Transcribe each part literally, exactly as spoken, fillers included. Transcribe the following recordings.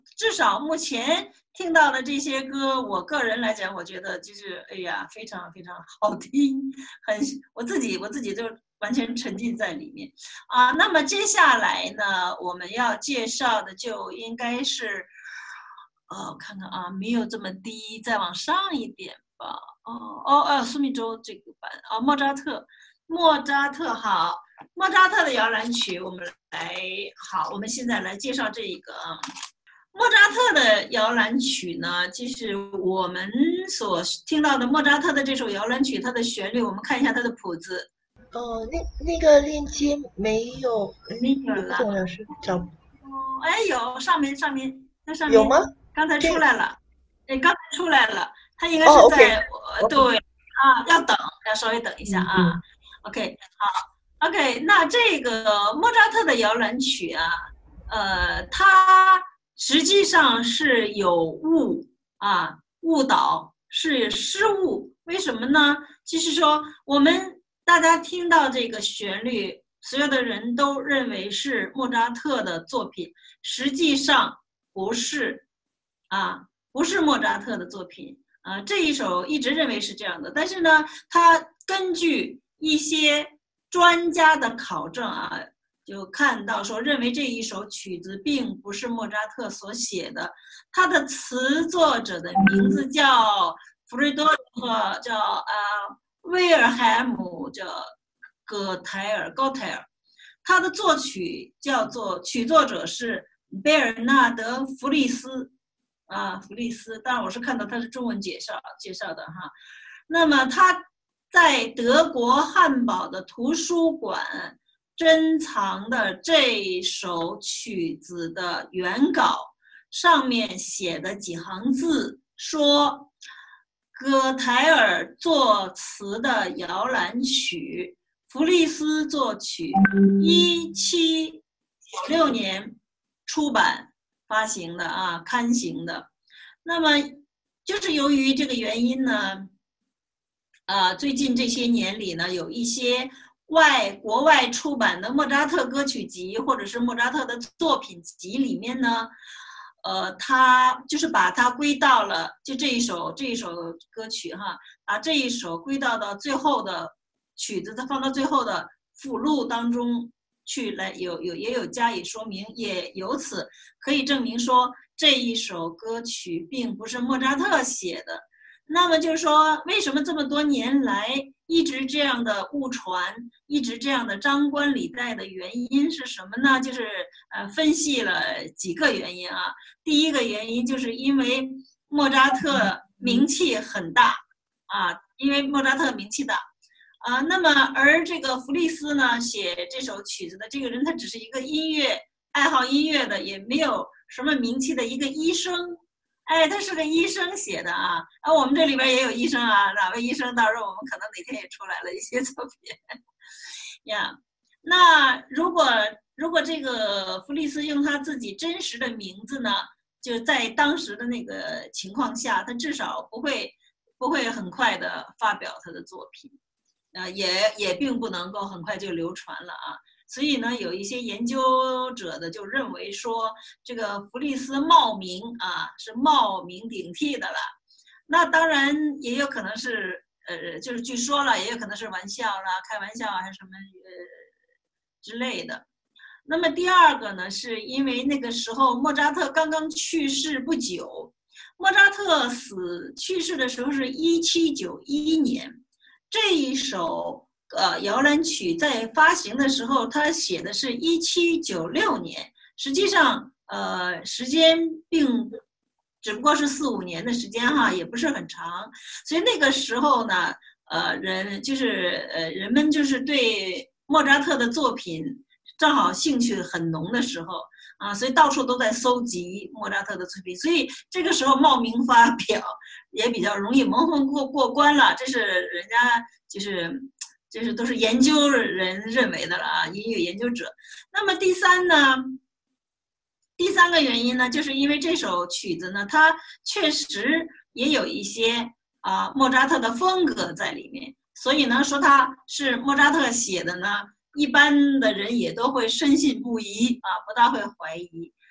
至少目前听到的这些歌，我个人来讲，我觉得就是哎呀，非常非常好听，很我自己我自己就完全沉浸在里面啊。那么接下来呢，我们要介绍的就应该是，呃，看看啊，没有这么低，再往上一点吧。哦哦哦，苏密州这个版啊，莫扎特，莫扎特好，莫扎特的摇篮曲，我们来好，我们现在来介绍这一个啊。莫扎特的摇篮曲呢，就是我们所听到的莫扎特的这首摇篮曲，它的旋律，我们看一下它的谱子。 哦，那那个链接没有， 没嗯，不有了。 懂老师找哦，哎，有上面上面那上面有吗？ 刚才出这来了，哎，刚才出来了，它应该哦，OK 是在呃 OK， 对啊，要等，要稍微等一下啊。 嗯嗯 OK，好，OK，那这个莫扎特的摇篮曲啊，呃，它实际上是有误啊，误导，是失误。为什么呢？就是说我们大家听到这个旋律，所有的人都认为是莫扎特的作品，实际上不是啊，不是莫扎特的作品啊。这一首一直认为是这样的，但是呢，他根据一些专家的考证啊，就看到说认为这一首曲子并不是莫扎特所写的，他的词作者的名字叫弗瑞多和叫呃威尔海姆叫葛泰尔高泰尔，他的作曲叫做曲作者是贝尔纳德·弗利斯啊，弗利斯，当然我是看到他是中文介绍介绍的哈。那么他在德国汉堡的图书馆珍藏的这首曲子的原稿上面写的几行字说，葛泰尔作词的摇篮曲，弗利斯作曲，一七九六年出版发行的啊，刊行的。那么就是由于这个原因呢，呃，最近这些年里呢，有一些外国外出版的莫扎特歌曲集或者是莫扎特的作品集里面呢，呃，他就是把它归到了就这一首这一首歌曲哈，把这一首归到到最后的曲子，它放到最后的附录当中去来，有有也有加以说明，也由此可以证明说这一首歌曲并不是莫扎特写的。那么就是说，为什么这么多年来一直这样的误传，一直这样的张冠李戴的原因是什么呢？就是呃分析了几个原因啊。第一个原因就是因为莫扎特名气很大啊，因为莫扎特名气大啊。那么而这个弗利斯呢，写这首曲子的这个人，他只是一个音乐爱好音乐的，也没有什么名气的一个医生。哎，他是个医生写的啊，啊，我们这里边也有医生啊，哪位医生？到时候我们可能哪天也出来了一些作品呀。那如果如果这个弗利斯用他自己真实的名字呢，就在当时的那个情况下，他至少不会不会很快的发表他的作品，呃，也也并不能够很快就流传了啊。所以呢，有一些研究者的就认为说，这个弗利斯冒名啊，是冒名顶替的了。那当然也有可能是，呃，就是据说了，也有可能是玩笑啦，开玩笑啊，还是什么呃之类的。那么第二个呢，是因为那个时候莫扎特刚刚去世不久，莫扎特死去世的时候是一七九一年，这一首。呃，摇篮曲在发行的时候，他写的是一七九六年，实际上，呃，时间并只不过是四五年的时间哈，也不是很长，所以那个时候呢，呃，人就是呃，人们就是对莫扎特的作品正好兴趣很浓的时候啊，所以到处都在搜集莫扎特的作品，所以这个时候冒名发表也比较容易蒙混过过关了，这是人家就是。就是都是研究人认为的了啊，音乐研究者。那么第三呢，第三个原因呢，就是因为这首曲子呢，它确实也有一些啊莫扎特的风格在里面，所以呢，说它是莫扎特写的呢，一般的人也都会深信不疑啊，不大会怀疑。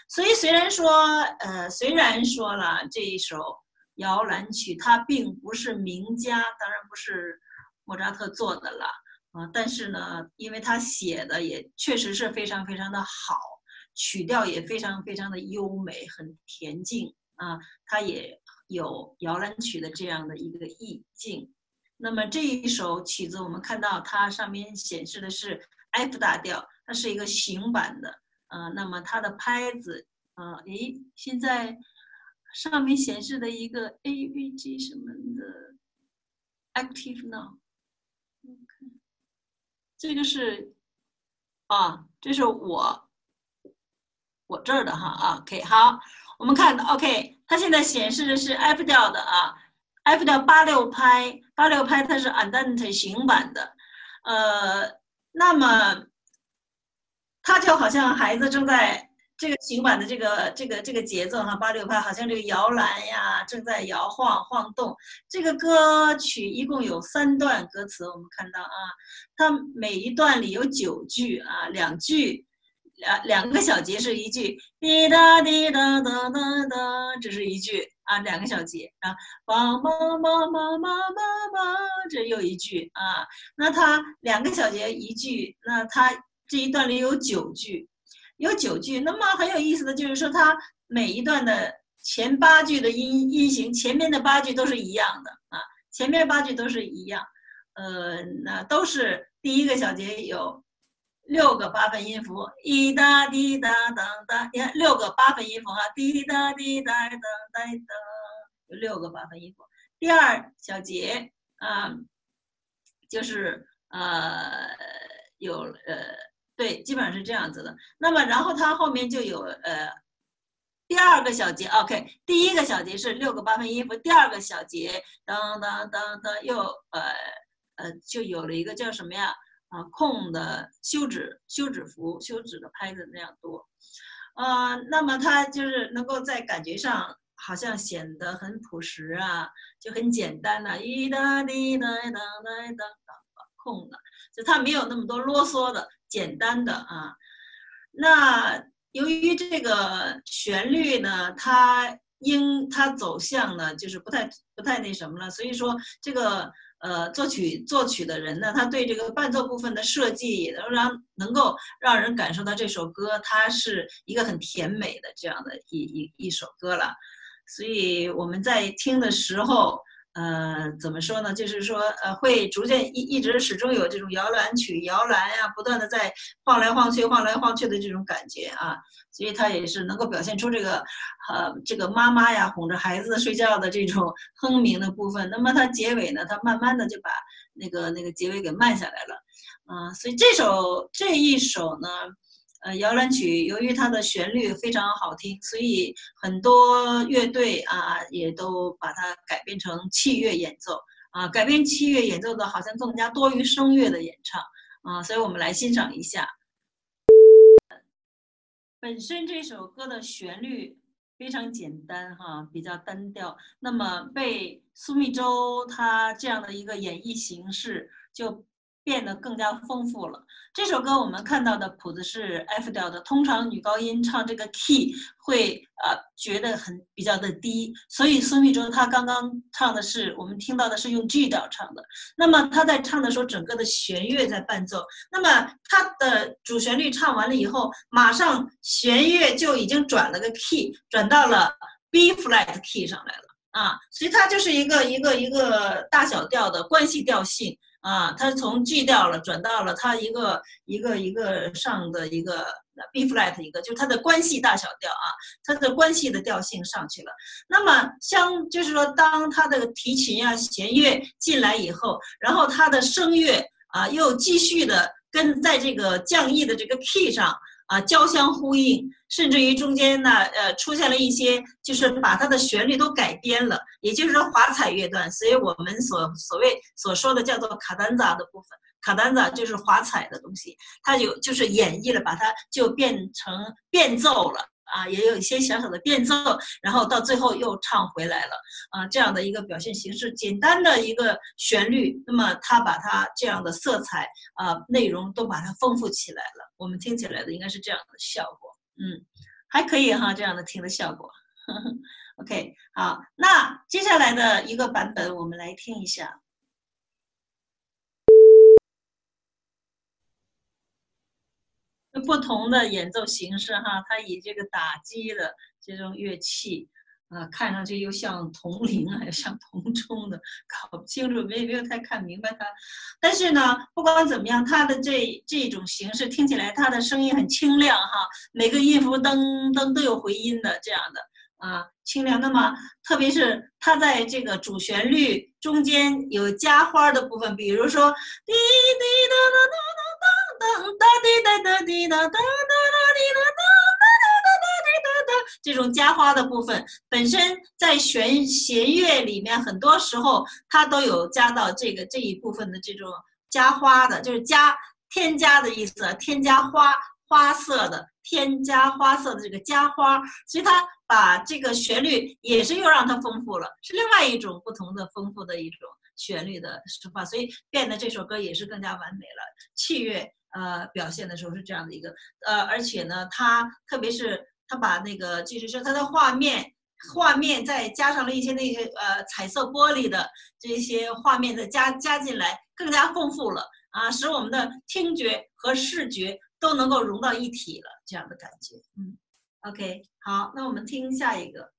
所以虽然说，呃，虽然说了这一首摇篮曲它并不是名家，当然不是莫扎特做的了啊、呃，但是呢，因为他写的也确实是非常非常的好，曲调也非常非常的优美，很恬静啊，它也有摇篮曲的这样的一个意境。那么这一首曲子，我们看到它上面显示的是 F 大调，它是一个行版的，呃，那么它的拍子，呃，诶，现在上面显示的一个 A V G 什么的 Active Now， 这个是啊，这是我我这儿的哈啊 ，OK， 好，我们看 OK， 它现在显示的是 F 调的啊。F 调八六拍，八六拍它是 Andante 行版的，呃，那么它就好像孩子正在这个行版的这个这个这个节奏哈，八六拍好像这个摇篮呀正在摇晃晃动。这个歌曲一共有三段歌词，我们看到啊，它每一段里有九句啊，两句。两两个小节是一句，滴答滴答哒哒哒，这是一句啊，两个小节啊，妈妈妈妈妈妈妈，这又一句啊。那它两个小节一句，那它这一段里有九句，有九句。那么很有意思的就是说，它每一段的前八句的音音型，前面的八句都是一样的啊，前面八句都是一样，呃，那都是第一个小节有。六个八分音符，一哒滴哒当哒，你看六个八分音符啊，滴答滴答当当当，有六个八分音符。第二小节啊、呃，就是呃有呃对，基本上是这样子的。那么然后它后面就有呃第二个小节 ，OK， 第一个小节是六个八分音符，第二个小节当当当当又呃呃就有了一个叫什么呀？啊，空的休止休止符，休止的拍子那样多，呃，那么它就是能够在感觉上好像显得很朴实啊，就很简单呐、啊，一哒滴哒当当当空的，就它没有那么多啰嗦的，简单的啊。那由于这个旋律呢，它应它走向呢，就是不太不太那什么了，所以说这个。呃，作曲作曲的人呢，他对这个伴奏部分的设计，也能让能够让人感受到这首歌它是一个很甜美的这样的一一一首歌了。所以我们在听的时候，呃，怎么说呢？就是说，呃，会逐渐一一直始终有这种摇篮曲、摇篮呀、啊，不断的在晃来晃去、晃来晃去的这种感觉啊。所以它也是能够表现出这个，呃，这个妈妈呀哄着孩子睡觉的这种哼鸣的部分。那么它结尾呢，它慢慢的就把那个那个结尾给慢下来了，啊、呃，所以这首这一首呢。呃，摇篮曲由于它的旋律非常好听，所以很多乐队啊也都把它改编成器乐演奏啊，改编器乐演奏的好像更加多于声乐的演唱啊，所以我们来欣赏一下。本身这首歌的旋律非常简单哈，比较单调，那么被苏密州他这样的一个演绎形式就变得更加丰富了。这首歌我们看到的谱子是 F 调的，通常女高音唱这个 key 会呃觉得很比较的低，所以苏密州她刚刚唱的是我们听到的是用 G 调唱的。那么她在唱的时候，整个的弦乐在伴奏，那么她的主旋律唱完了以后，马上弦乐就已经转了个 key， 转到了 B flat key 上来了啊，所以它就是一个一个一个大小调的关系调性。啊，它从 G 调了转到了它一个一个一个上的一个 B flat 一个，就是它的关系大小调啊，它的关系的调性上去了。那么相就是说，当它的提琴啊弦乐进来以后，然后它的声乐啊又继续的跟在这个降 E 的这个 key 上啊交相呼应，甚至于中间呢呃出现了一些就是把它的旋律都改编了，也就是说华彩乐段，所以我们所所谓所说的叫做卡丹扎的部分，卡丹扎就是华彩的东西，它有就是演绎了，把它就变成变奏了。啊，也有一些小小的变奏，然后到最后又唱回来了，啊，这样的一个表现形式，简单的一个旋律，那么他把它这样的色彩啊内容都把它丰富起来了，我们听起来的应该是这样的效果，嗯， 还可以哈，这样的听的效果。OK， 好，那接下来的一个版本我们来听一下。不同的演奏形式哈，它以这个打击的这种乐器啊、呃，看上去又像铜铃啊，又像铜钟的，搞不清楚，没没有太看明白它。但是呢，不管怎么样，它的这这种形式听起来，它的声音很清亮哈，每个音符噔噔都有回音的这样的啊，清亮。那么特别是它在这个主旋律中间有加花的部分，比如说滴滴答答答答当哒滴哒哒滴哒哒哒哒滴哒哒哒哒哒滴哒哒，这种加花的部分本身在弦弦乐里面，很多时候它都有加到这个这一部分的这种加花的，就是加添加的意思，添加花花色的，添加花色的这个加花，所以它把这个旋律也是又让它丰富了，是另外一种不同的丰富的一种旋律的手法，所以变得这首歌也是更加完美了。器乐呃表现的时候是这样的一个呃，而且呢，它特别是它把那个就是说它的画面画面再加上了一些那个呃彩色玻璃的这些画面的加加进来，更加丰富了啊，使我们的听觉和视觉都能够融到一体了，这样的感觉。嗯 ，OK， 好，那我们听下一个。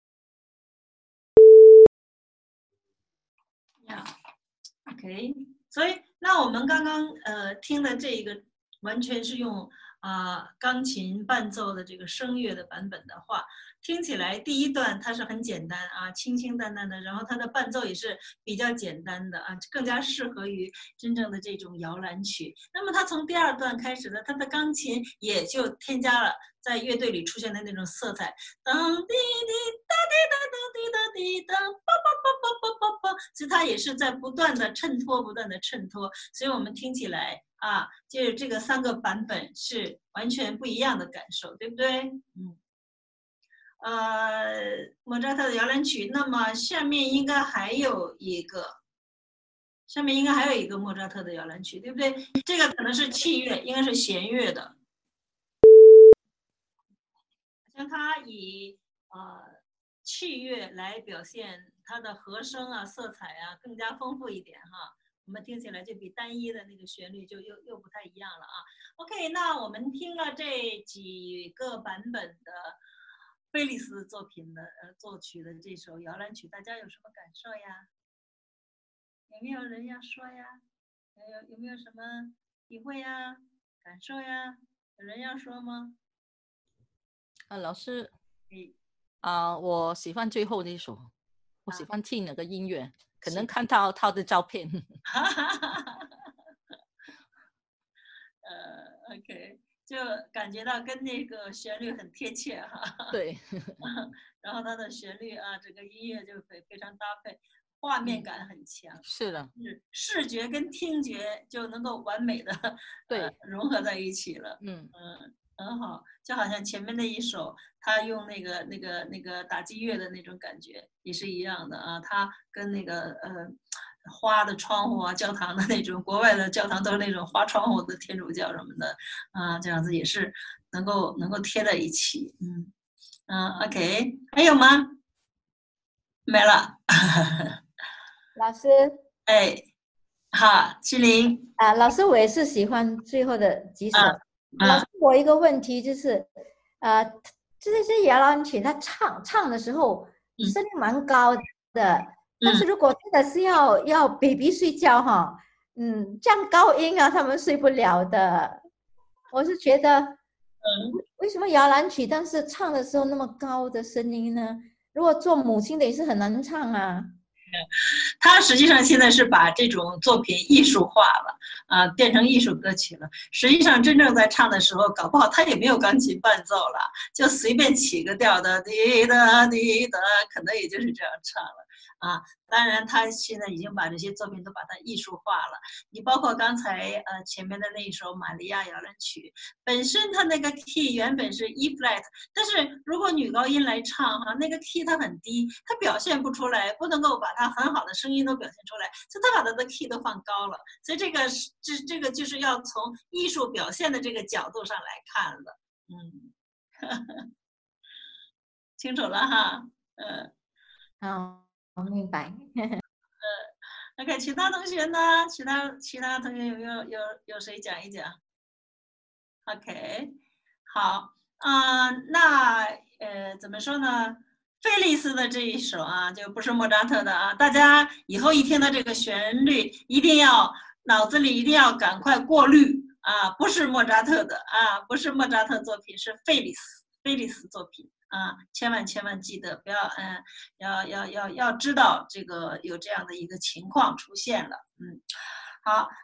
呀、yeah, ，OK， 所以那我们刚刚呃听的这个完全是用啊、呃、钢琴伴奏的这个声乐的版本的话，听起来第一段它是很简单啊，清清淡淡的，然后它的伴奏也是比较简单的啊，更加适合于真正的这种摇篮曲。那么它从第二段开始呢，它的钢琴也就添加了在乐队里出现的那种色彩，当滴滴哒滴哒哒滴哒滴哒，梆梆梆梆梆梆梆，所以它也是在不断的衬托，不断的衬托，所以我们听起来啊，就是这个三个版本是完全不一样的感受，对不对？嗯。呃，莫扎特的摇篮曲，那么下面应该还有一个，下面应该还有一个莫扎特的摇篮曲，对不对？这个可能是器乐，应该是弦乐的，像它以呃器乐来表现它的和声啊、色彩啊更加丰富一点哈。我们听起来就比单一的那个旋律就又又不太一样了啊。OK， 那我们听了这几个版本的菲利斯作品的呃作曲的这首摇篮曲，大家有什么感受呀？有没有人要说呀？有有没有什么体会呀、感受呀？有人要说吗？ 啊，老师， 嗯啊、呃，我喜欢最后那首，我喜欢听那个音乐， 啊、 可能看到他的照片。 呃 ，OK， 就感觉到跟那个旋律很贴切哈。 对。 然后它的旋律啊，整个音乐就非非常搭配，画面感很强。 嗯、是的， 是视觉跟听觉就能够完美的对、 呃、融合在一起了。 嗯嗯，很好，就好像前面那一首，他用那个那个那个打击乐的那种感觉也是一样的啊，他跟那个呃。花的窗户啊，教堂的那种，国外的教堂都是那种花窗户的天主教什么的啊，这样子也是能够能够贴在一起。嗯嗯 ，OK， 还有吗？没了。 老师， 哎，好，麒麟啊，老师，我也是喜欢最后的几首。 啊啊、 老师，我一个问题就是，呃，这些摇篮曲，他唱唱的时候声音蛮高的，嗯、但是如果真的是要要 baby 睡觉哈，嗯，这样高音啊，他们睡不了的。我是觉得， 嗯， 为什么摇篮曲，但是唱的时候那么高的声音呢？如果做母亲的也是很难唱啊。 他实际上现在是把这种作品艺术化了啊、呃，变成艺术歌曲了。实际上真正在唱的时候，搞不好他也没有钢琴伴奏了，就随便起个调的滴答滴答，可能也就是这样唱了啊。当然，他现在已经把这些作品都把它艺术化了。你包括刚才呃前面的那一首《玛利亚摇篮曲》，本身它那个 key 原本是 E flat， 但是如果女高音来唱哈，那个 key 它很低，它表现不出来，不能够把它很好的声音都表现出来，所以它把它的 key 都放高了。所以这个是这这个就是要从艺术表现的这个角度上来看的，嗯。 清楚了哈，嗯。 好，我明白。 OK，其他同学呢？其他其他同学有没有有有谁讲一讲 ？OK， 好，啊、呃，那呃怎么说呢？费利斯的这一首啊，就不是莫扎特的啊，大家以后一听到这个旋律，一定要脑子里一定要赶快过滤啊，不是莫扎特的啊，不是莫扎特作品，是费利斯费利斯作品。啊，千万千万记得不要，嗯，要要要要知道这个有这样的一个情况出现了，嗯，好。